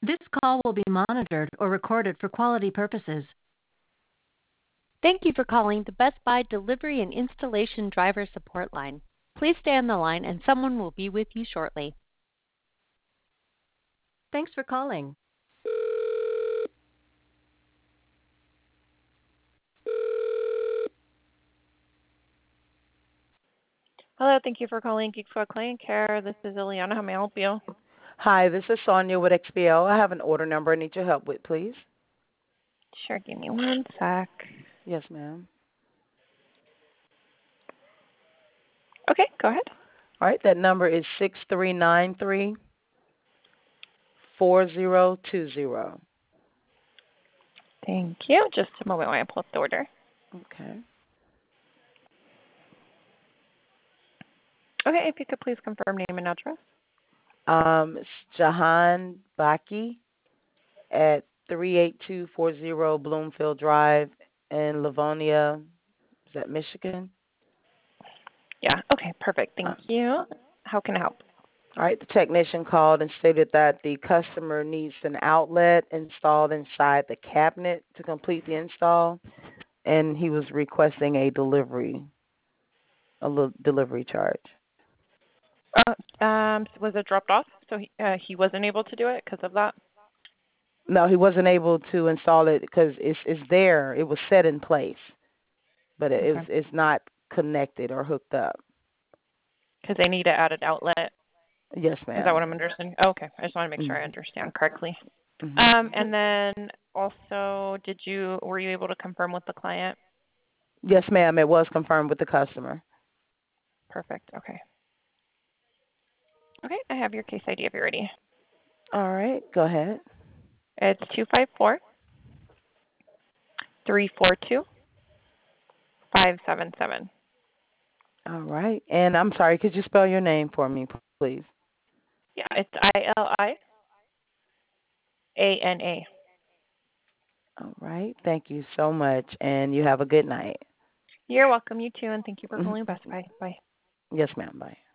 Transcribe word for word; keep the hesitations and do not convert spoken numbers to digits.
This call will be monitored or recorded for quality purposes. Thank you for calling the Best Buy Delivery and Installation Driver Support Line. Please stay on the line and someone will be with you shortly. Thanks for calling. Hello, thank you for calling Geek Squad Client Care. This is Ileana. How may I help you? Hi, this is Sonia with X B L. I have an order number I need your help with, please. Sure, give me one sec. Yes, ma'am. Okay, go ahead. All right, that number is six three nine three, four zero two zero. Thank you. Just a moment while I pull up the order. Okay. Okay, if you could please confirm name and address. Um, it's Jahan Baki at three eight two four zero Bloomfield Drive in Livonia, is that Michigan? Yeah, okay, perfect. Thank Uh, you. How can I help? all right, the technician called and stated that the customer needs an outlet installed inside the cabinet to complete the install, and he was requesting a delivery, a little delivery charge. Uh, um, was it dropped off? So he, uh, he wasn't able to do it because of that? No, he wasn't able to install it because it's it's there. It was set in place, but it, Okay. it's it's not connected or hooked up. Because they need an added outlet. Yes, Is that ma'am. what I'm understanding? Oh, okay, I just want to make sure I Mm-hmm. understand correctly. Mm-hmm. Um, and then also, did you were you able to confirm with the client? Yes, ma'am. It was confirmed with the customer. Perfect. Okay. Okay, I have your case I D if you're ready. All right, go ahead. It's two five four, three four two, five seven seven. All right, and I'm sorry. Could you spell your name for me, please? Yeah, it's I L I A N A. All right. Thank you so much, and you have a good night. You're welcome. You too, and thank you for Mhm. calling Best Buy. Bye. Yes, ma'am. Bye.